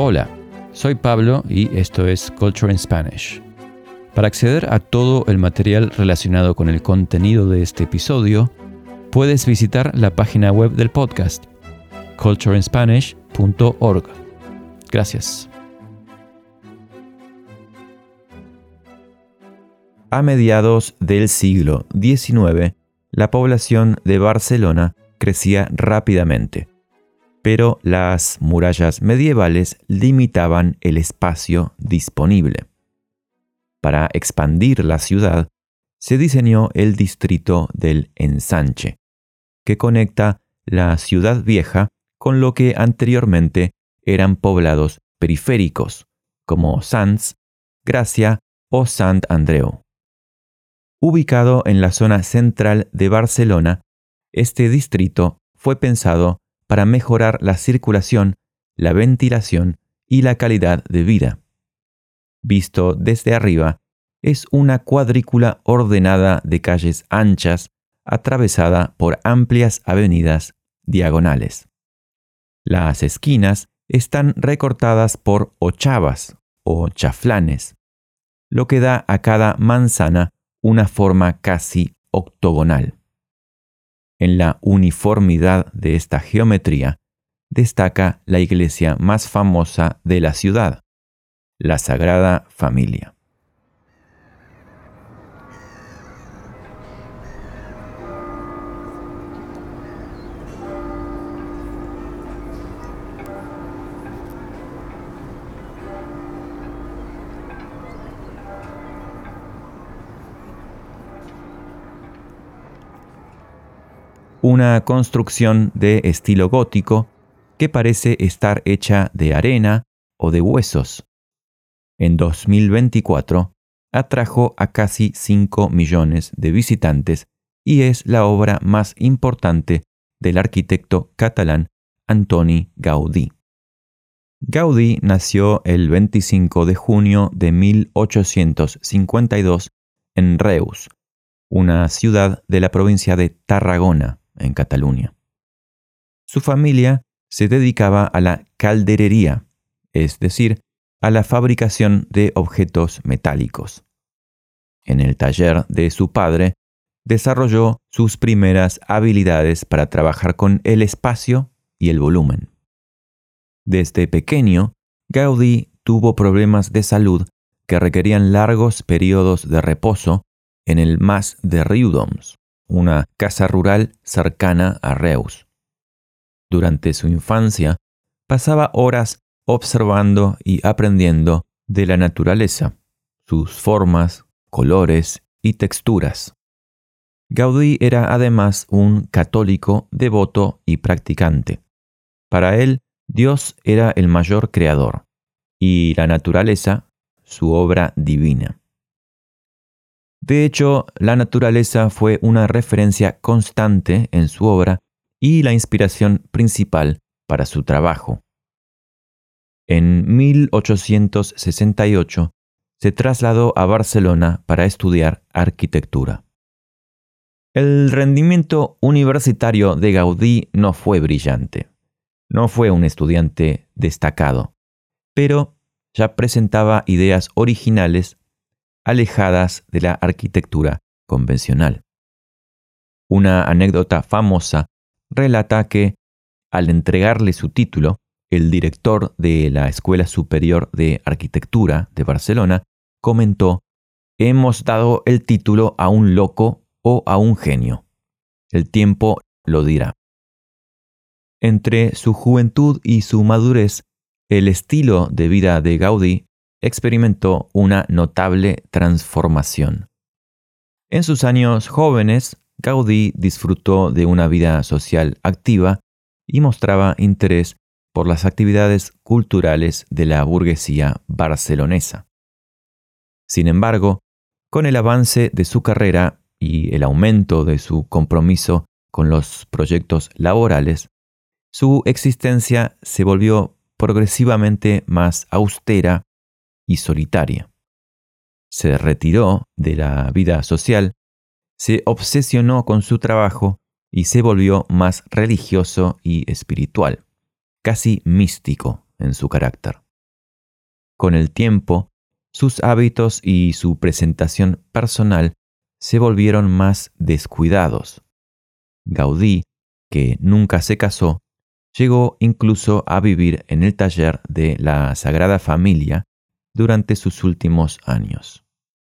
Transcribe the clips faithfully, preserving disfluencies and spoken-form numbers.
Hola, soy Pablo y esto es Culture in Spanish. Para acceder a todo el material relacionado con el contenido de este episodio, puedes visitar la página web del podcast, culture in spanish punto org. Gracias. A mediados del siglo diecinueve, la población de Barcelona crecía rápidamente, pero las murallas medievales limitaban el espacio disponible. Para expandir la ciudad, se diseñó el distrito del Ensanche, que conecta la ciudad vieja con lo que anteriormente eran poblados periféricos, como Sants, Gracia o Sant Andreu. Ubicado en la zona central de Barcelona, este distrito fue pensado para mejorar la circulación, la ventilación y la calidad de vida. Visto desde arriba, es una cuadrícula ordenada de calles anchas, atravesada por amplias avenidas diagonales. Las esquinas están recortadas por ochavas o chaflanes, lo que da a cada manzana una forma casi octogonal. En la uniformidad de esta geometría destaca la iglesia más famosa de la ciudad, la Sagrada Familia. Una construcción de estilo gótico que parece estar hecha de arena o de huesos. En dos mil veinticuatro atrajo a casi cinco millones de visitantes y es la obra más importante del arquitecto catalán Antoni Gaudí. Gaudí nació el veinticinco de junio de mil ochocientos cincuenta y dos en Reus, una ciudad de la provincia de Tarragona, en Cataluña. Su familia se dedicaba a la calderería, es decir, a la fabricación de objetos metálicos. En el taller de su padre, desarrolló sus primeras habilidades para trabajar con el espacio y el volumen. Desde pequeño, Gaudí tuvo problemas de salud que requerían largos periodos de reposo en el Mas de Riudoms, una casa rural cercana a Reus. Durante su infancia, pasaba horas observando y aprendiendo de la naturaleza, sus formas, colores y texturas. Gaudí era además un católico devoto y practicante. Para él, Dios era el mayor creador y la naturaleza su obra divina. De hecho, la naturaleza fue una referencia constante en su obra y la inspiración principal para su trabajo. En mil ochocientos sesenta y ocho se trasladó a Barcelona para estudiar arquitectura. El rendimiento universitario de Gaudí no fue brillante. No fue un estudiante destacado, pero ya presentaba ideas originales alejadas de la arquitectura convencional. Una anécdota famosa relata que, al entregarle su título, el director de la Escuela Superior de Arquitectura de Barcelona comentó: «Hemos dado el título a un loco o a un genio. El tiempo lo dirá». Entre su juventud y su madurez, el estilo de vida de Gaudí experimentó una notable transformación. En sus años jóvenes, Gaudí disfrutó de una vida social activa y mostraba interés por las actividades culturales de la burguesía barcelonesa. Sin embargo, con el avance de su carrera y el aumento de su compromiso con los proyectos laborales, su existencia se volvió progresivamente más austera y solitaria. Se retiró de la vida social, se obsesionó con su trabajo y se volvió más religioso y espiritual, casi místico en su carácter. Con el tiempo, sus hábitos y su presentación personal se volvieron más descuidados. Gaudí, que nunca se casó, llegó incluso a vivir en el taller de la Sagrada Familia durante sus últimos años.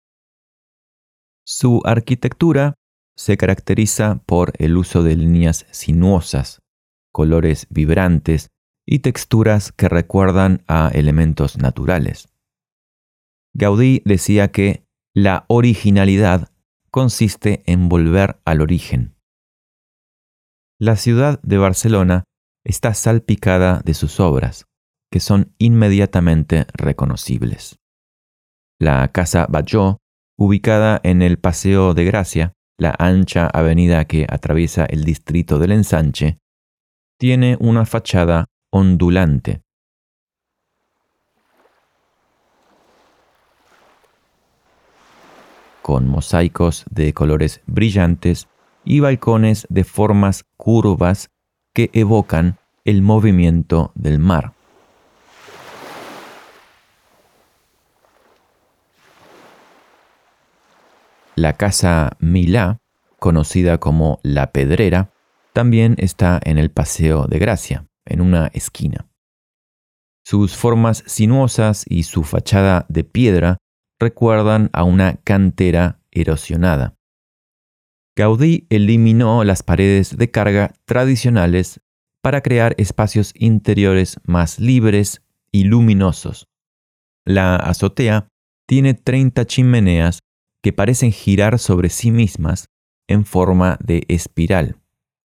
Su arquitectura se caracteriza por el uso de líneas sinuosas, colores vibrantes y texturas que recuerdan a elementos naturales. Gaudí decía que la originalidad consiste en volver al origen. La ciudad de Barcelona está salpicada de sus obras, que son inmediatamente reconocibles. La Casa Batlló, ubicada en el Paseo de Gracia, la ancha avenida que atraviesa el distrito del Ensanche, tiene una fachada ondulante. Con mosaicos de colores brillantes y balcones de formas curvas que evocan el movimiento del mar. La Casa Milá, conocida como La Pedrera, también está en el Paseo de Gracia, en una esquina. Sus formas sinuosas y su fachada de piedra recuerdan a una cantera erosionada. Gaudí eliminó las paredes de carga tradicionales para crear espacios interiores más libres y luminosos. La azotea tiene treinta chimeneas que parecen girar sobre sí mismas en forma de espiral.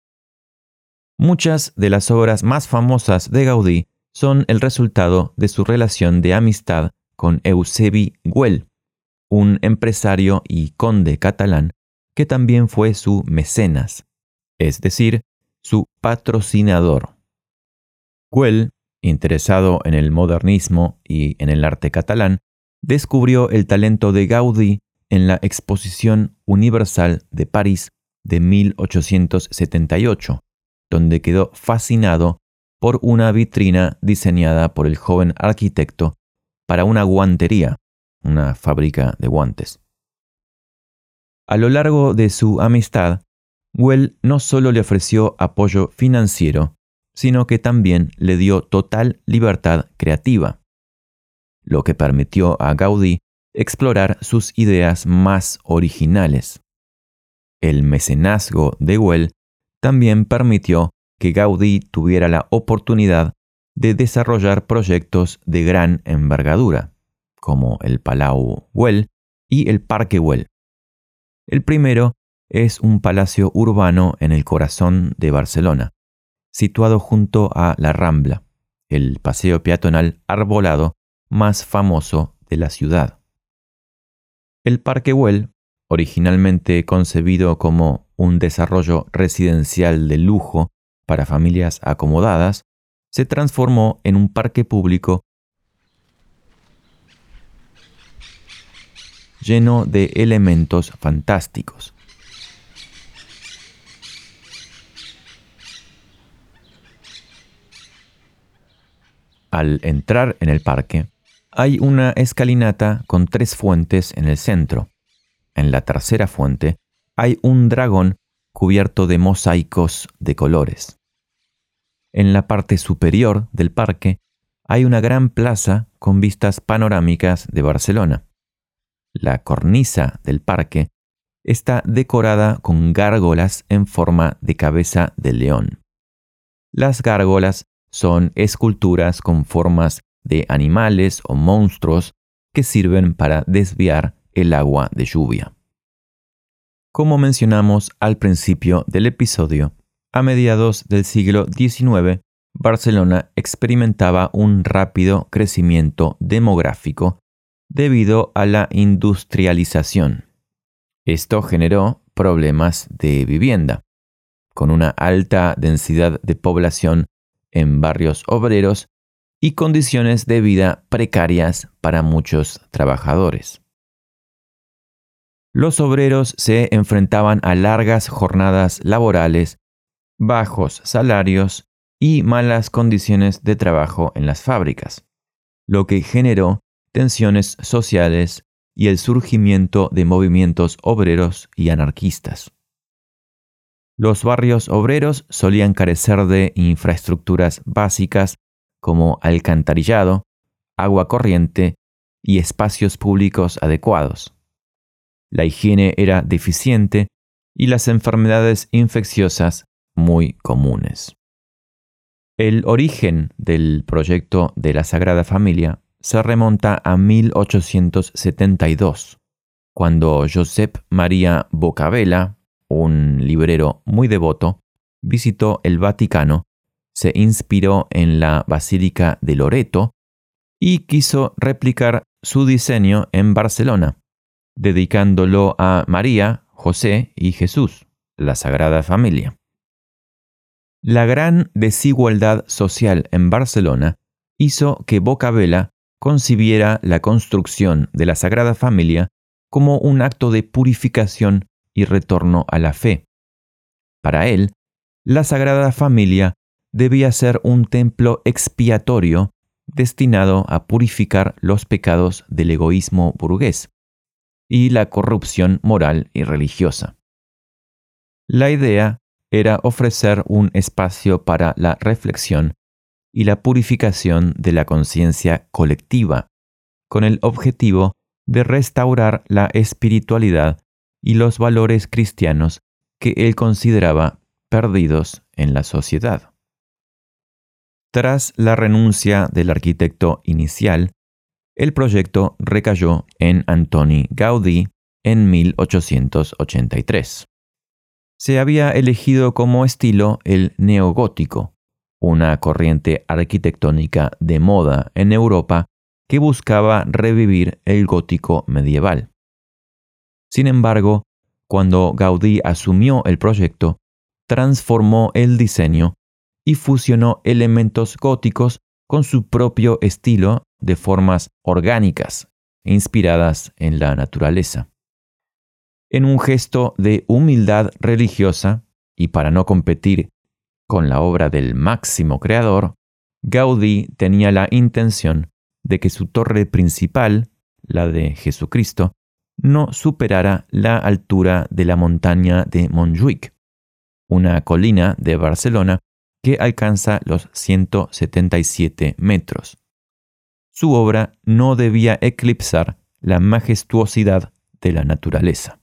Muchas de las obras más famosas de Gaudí son el resultado de su relación de amistad con Eusebi Güell, un empresario y conde catalán que también fue su mecenas, es decir, su patrocinador. Güell, interesado en el modernismo y en el arte catalán, descubrió el talento de Gaudí en la Exposición Universal de París de mil ochocientos setenta y ocho, donde quedó fascinado por una vitrina diseñada por el joven arquitecto para una guantería, una fábrica de guantes. A lo largo de su amistad, Güell no solo le ofreció apoyo financiero, sino que también le dio total libertad creativa, lo que permitió a Gaudí explorar sus ideas más originales. El mecenazgo de Güell también permitió que Gaudí tuviera la oportunidad de desarrollar proyectos de gran envergadura, como el Palau Güell y el Parque Güell. El primero es un palacio urbano en el corazón de Barcelona, situado junto a la Rambla, el paseo peatonal arbolado más famoso de la ciudad. El Parque Güell, originalmente concebido como un desarrollo residencial de lujo para familias acomodadas, se transformó en un parque público lleno de elementos fantásticos. Al entrar en el parque, hay una escalinata con tres fuentes en el centro. En la tercera fuente hay un dragón cubierto de mosaicos de colores. En la parte superior del parque hay una gran plaza con vistas panorámicas de Barcelona. La cornisa del parque está decorada con gárgolas en forma de cabeza de león. Las gárgolas son esculturas con formas de animales o monstruos que sirven para desviar el agua de lluvia. Como mencionamos al principio del episodio, a mediados del siglo diecinueve, Barcelona experimentaba un rápido crecimiento demográfico debido a la industrialización. Esto generó problemas de vivienda, con una alta densidad de población en barrios obreros y condiciones de vida precarias para muchos trabajadores. Los obreros se enfrentaban a largas jornadas laborales, bajos salarios y malas condiciones de trabajo en las fábricas, lo que generó tensiones sociales y el surgimiento de movimientos obreros y anarquistas. Los barrios obreros solían carecer de infraestructuras básicas como alcantarillado, agua corriente y espacios públicos adecuados. La higiene era deficiente y las enfermedades infecciosas muy comunes. El origen del proyecto de la Sagrada Familia se remonta a mil ochocientos setenta y dos, cuando Josep Maria Bocabella, un librero muy devoto, visitó el Vaticano, se inspiró en la Basílica de Loreto y quiso replicar su diseño en Barcelona, dedicándolo a María, José y Jesús, la Sagrada Familia. La gran desigualdad social en Barcelona hizo que Bocabella concibiera la construcción de la Sagrada Familia como un acto de purificación y retorno a la fe. Para él, la Sagrada Familia debía ser un templo expiatorio destinado a purificar los pecados del egoísmo burgués y la corrupción moral y religiosa. La idea era ofrecer un espacio para la reflexión y la purificación de la conciencia colectiva, con el objetivo de restaurar la espiritualidad y los valores cristianos que él consideraba perdidos en la sociedad. Tras la renuncia del arquitecto inicial, el proyecto recayó en Antoni Gaudí en mil ochocientos ochenta y tres. Se había elegido como estilo el neogótico, una corriente arquitectónica de moda en Europa que buscaba revivir el gótico medieval. Sin embargo, cuando Gaudí asumió el proyecto, transformó el diseño y fusionó elementos góticos con su propio estilo de formas orgánicas, inspiradas en la naturaleza. En un gesto de humildad religiosa, y para no competir con la obra del máximo creador, Gaudí tenía la intención de que su torre principal, la de Jesucristo, no superara la altura de la montaña de Montjuïc, una colina de Barcelona que alcanza los ciento setenta y siete metros. Su obra no debía eclipsar la majestuosidad de la naturaleza.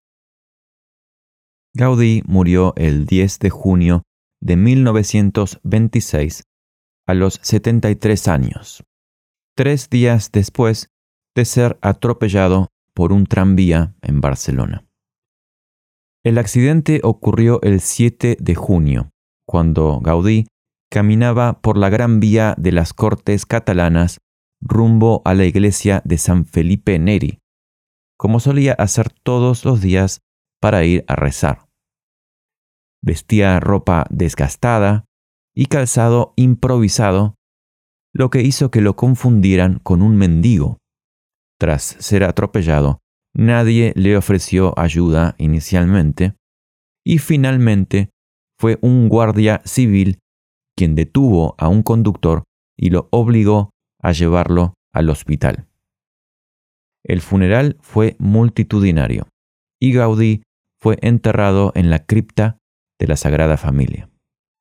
Gaudí murió el diez de junio de mil novecientos veintiséis a los setenta y tres años, tres días después de ser atropellado por un tranvía en Barcelona. El accidente ocurrió el siete de junio, cuando Gaudí caminaba por la Gran Vía de las Cortes catalanas rumbo a la iglesia de San Felipe Neri, como solía hacer todos los días para ir a rezar. Vestía ropa desgastada y calzado improvisado, lo que hizo que lo confundieran con un mendigo. Tras ser atropellado, nadie le ofreció ayuda inicialmente, y finalmente fue un guardia civil quien detuvo a un conductor y lo obligó a llevarlo al hospital. El funeral fue multitudinario y Gaudí fue enterrado en la cripta de la Sagrada Familia.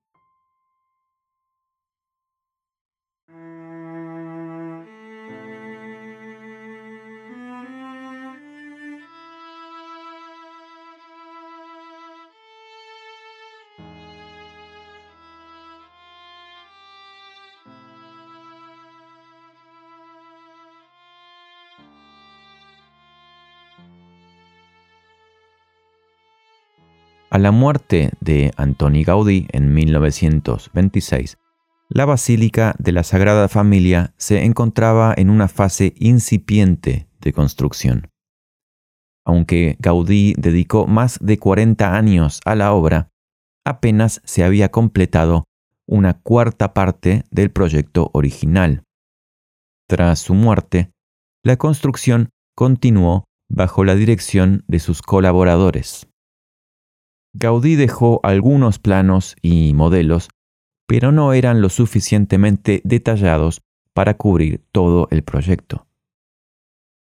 A la muerte de Antoni Gaudí en mil novecientos veintiséis, la Basílica de la Sagrada Familia se encontraba en una fase incipiente de construcción. Aunque Gaudí dedicó más de cuarenta años a la obra, apenas se había completado una cuarta parte del proyecto original. Tras su muerte, la construcción continuó bajo la dirección de sus colaboradores. Gaudí dejó algunos planos y modelos, pero no eran lo suficientemente detallados para cubrir todo el proyecto.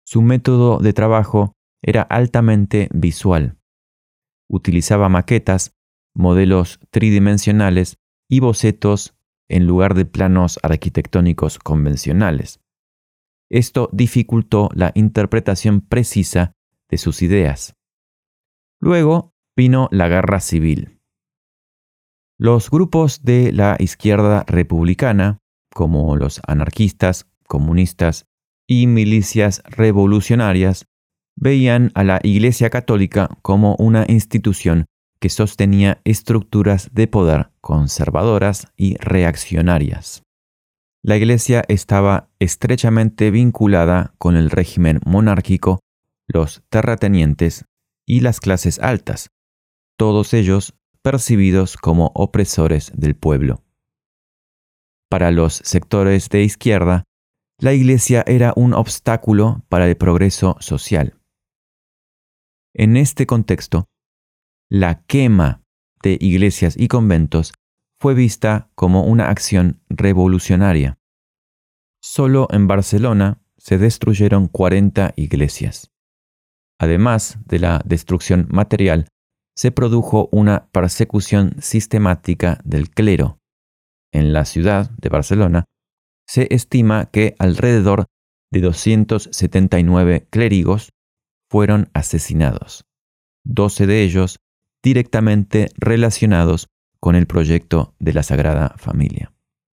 Su método de trabajo era altamente visual. Utilizaba maquetas, modelos tridimensionales y bocetos en lugar de planos arquitectónicos convencionales. Esto dificultó la interpretación precisa de sus ideas. Luego vino la Guerra Civil. Los grupos de la izquierda republicana, como los anarquistas, comunistas y milicias revolucionarias, veían a la Iglesia Católica como una institución que sostenía estructuras de poder conservadoras y reaccionarias. La Iglesia estaba estrechamente vinculada con el régimen monárquico, los terratenientes y las clases altas, todos ellos percibidos como opresores del pueblo. Para los sectores de izquierda, la Iglesia era un obstáculo para el progreso social. En este contexto, la quema de iglesias y conventos fue vista como una acción revolucionaria. Solo en Barcelona se destruyeron cuarenta iglesias. Además de la destrucción material, se produjo una persecución sistemática del clero. En la ciudad de Barcelona, se estima que alrededor de doscientos setenta y nueve clérigos fueron asesinados, doce de ellos directamente relacionados con el proyecto de la Sagrada Familia.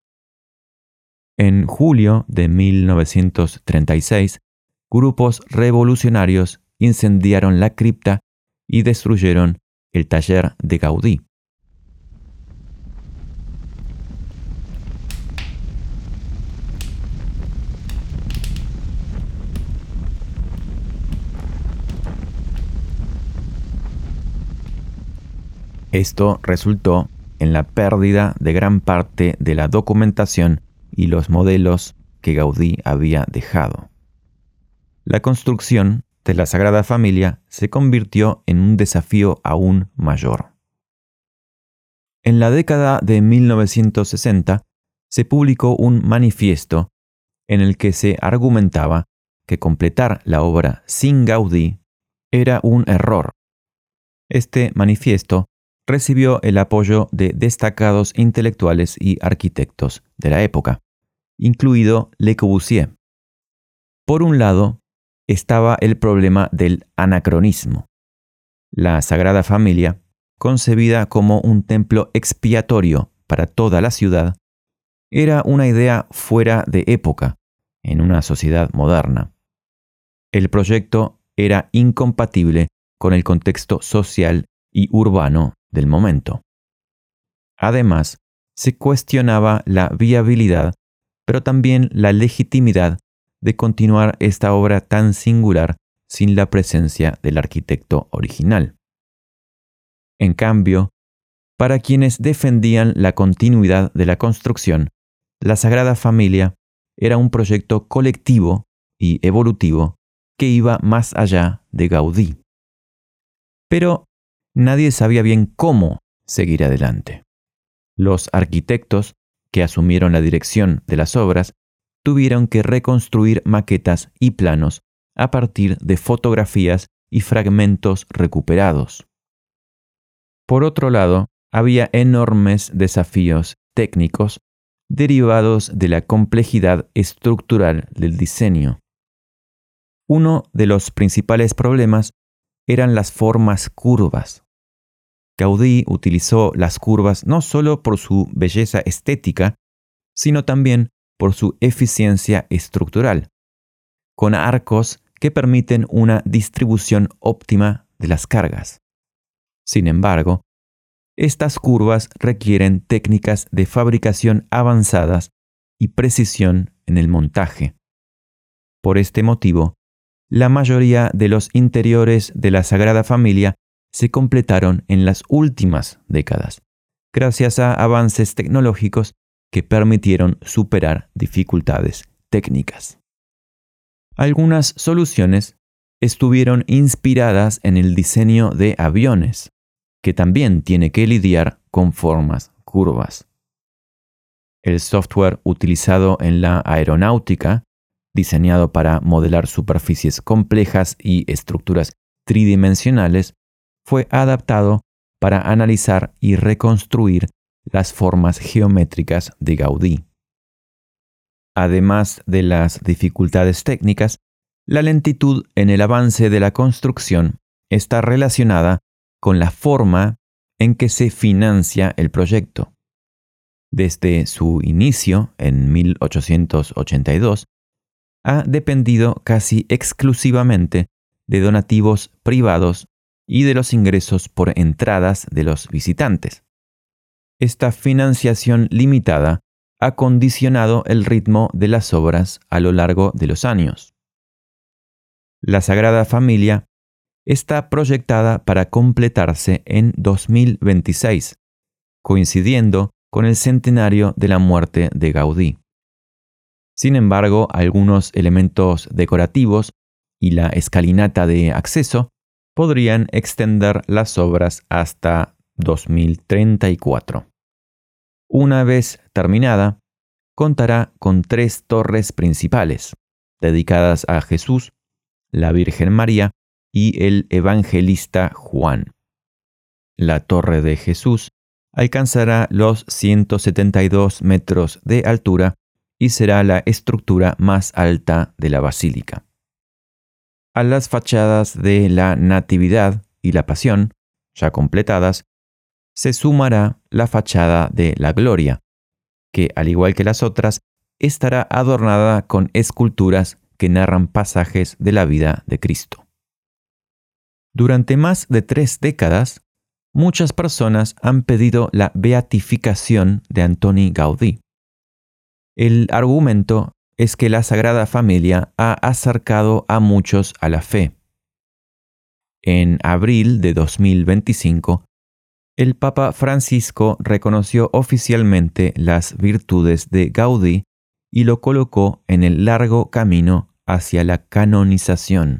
En julio de mil novecientos treinta y seis, grupos revolucionarios incendiaron la cripta y destruyeron el taller de Gaudí. Esto resultó en la pérdida de gran parte de la documentación y los modelos que Gaudí había dejado. La construcción de la Sagrada Familia se convirtió en un desafío aún mayor. En la década de mil novecientos sesenta se publicó un manifiesto en el que se argumentaba que completar la obra sin Gaudí era un error. Este manifiesto recibió el apoyo de destacados intelectuales y arquitectos de la época, incluido Le Corbusier. Por un lado, estaba el problema del anacronismo. La Sagrada Familia, concebida como un templo expiatorio para toda la ciudad, era una idea fuera de época en una sociedad moderna. El proyecto era incompatible con el contexto social y urbano del momento. Además, se cuestionaba la viabilidad, pero también la legitimidad de continuar esta obra tan singular sin la presencia del arquitecto original. En cambio, para quienes defendían la continuidad de la construcción, la Sagrada Familia era un proyecto colectivo y evolutivo que iba más allá de Gaudí. Pero nadie sabía bien cómo seguir adelante. Los arquitectos que asumieron la dirección de las obras tuvieron que reconstruir maquetas y planos a partir de fotografías y fragmentos recuperados. Por otro lado, había enormes desafíos técnicos derivados de la complejidad estructural del diseño. Uno de los principales problemas eran las formas curvas. Gaudí utilizó las curvas no solo por su belleza estética, sino también por su eficiencia estructural, con arcos que permiten una distribución óptima de las cargas. Sin embargo, estas curvas requieren técnicas de fabricación avanzadas y precisión en el montaje. Por este motivo, la mayoría de los interiores de la Sagrada Familia se completaron en las últimas décadas, gracias a avances tecnológicos que permitieron superar dificultades técnicas. Algunas soluciones estuvieron inspiradas en el diseño de aviones, que también tiene que lidiar con formas curvas. El software utilizado en la aeronáutica, diseñado para modelar superficies complejas y estructuras tridimensionales, fue adaptado para analizar y reconstruir las formas geométricas de Gaudí. Además de las dificultades técnicas, la lentitud en el avance de la construcción está relacionada con la forma en que se financia el proyecto. Desde su inicio, en mil ochocientos ochenta y dos, ha dependido casi exclusivamente de donativos privados y de los ingresos por entradas de los visitantes. Esta financiación limitada ha condicionado el ritmo de las obras a lo largo de los años. La Sagrada Familia está proyectada para completarse en dos mil veintiséis, coincidiendo con el centenario de la muerte de Gaudí. Sin embargo, algunos elementos decorativos y la escalinata de acceso podrían extender las obras hasta dos mil treinta y cuatro. Una vez terminada, contará con tres torres principales, dedicadas a Jesús, la Virgen María y el Evangelista Juan. La Torre de Jesús alcanzará los ciento setenta y dos metros de altura y será la estructura más alta de la basílica. A las fachadas de la Natividad y la Pasión, ya completadas, se sumará la fachada de la Gloria, que, al igual que las otras, estará adornada con esculturas que narran pasajes de la vida de Cristo. Durante más de tres décadas, muchas personas han pedido la beatificación de Antoni Gaudí. El argumento es que la Sagrada Familia ha acercado a muchos a la fe. En abril de dos mil veinticinco, el Papa Francisco reconoció oficialmente las virtudes de Gaudí y lo colocó en el largo camino hacia la canonización.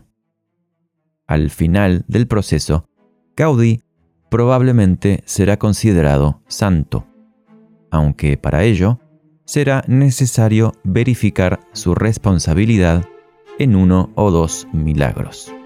Al final del proceso, Gaudí probablemente será considerado santo, aunque para ello será necesario verificar su responsabilidad en uno o dos milagros.